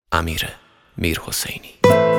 امیر میرحسینی.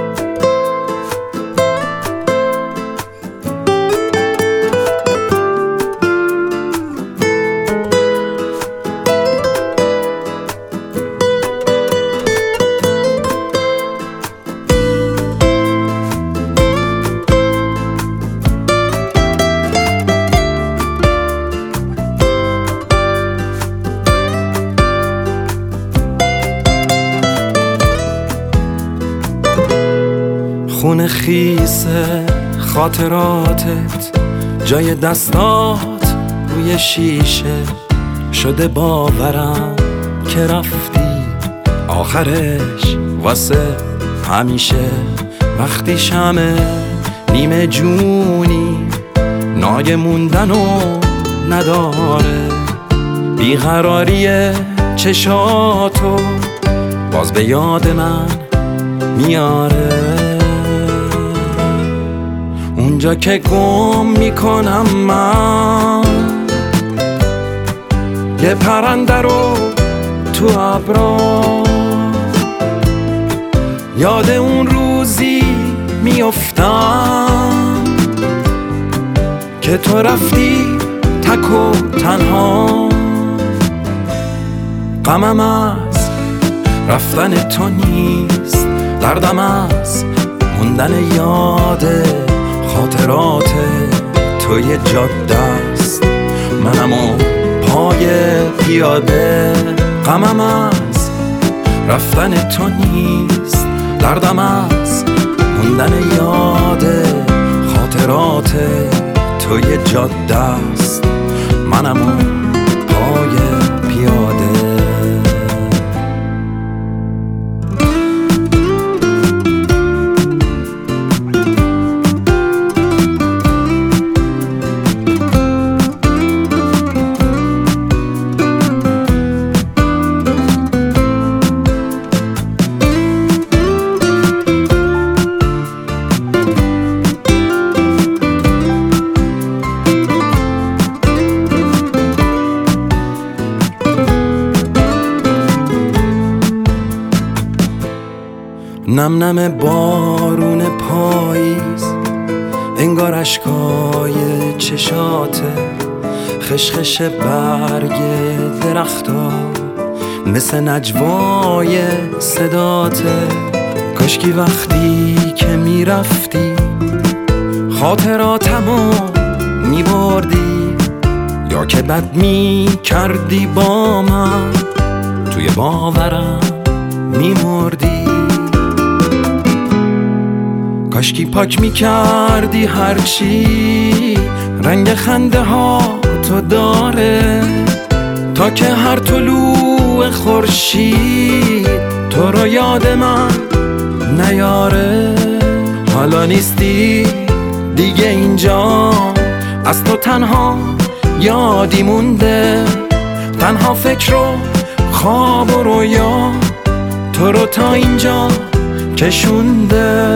خون خیسه خاطراتت جای دستات روی شیشه شده، باورم که رفتی آخرش واسه همیشه. وقتی شمه نیمه جونی نای موندنو نداره، بیقراری چشاتو باز به یاد من میاره. اونجا که گم میکنم من یه پرنده رو تو ابرا، یاد اون روزی میافتم که تو رفتی تک و تنها. غمم از رفتن تو نیست، دردم از موندن یاد خاطرات توی جاده است. منم و پای پیاده، غمم از رفتن تو نیست، دردم از موندن یاد خاطرات توی جاده است. منم و پای پیاده. نم نم بارون پاییز، انگار اشکای چشاته، خشخش برگ درختا مثل نجوای صداته. کاشکی وقتی که میرفتی خاطراتمو میبردی، یا که بد میکردی با من توی باورم میمردی. کاشکی پاک میکردی هرچی رنگ خنده ها تو داره، تا که هر طلوع خورشید تو رو یاد من نیاره. حالا نیستی دیگه اینجا، از تو تنها یادی مونده، تنها فکر و خواب و رویا تو رو تا اینجا کشونده.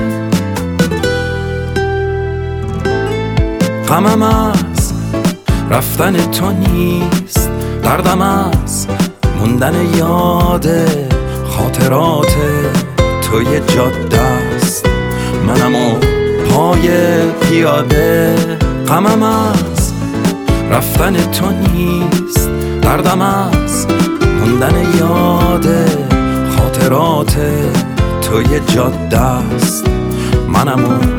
غمم از رفتن تو نیست، دردم از موندن یاد خاطرات توی جاده است. منم و پای پیاده، غمم از رفتن تو نیست، دردم از موندن یاد خاطرات توی جاده است. منم و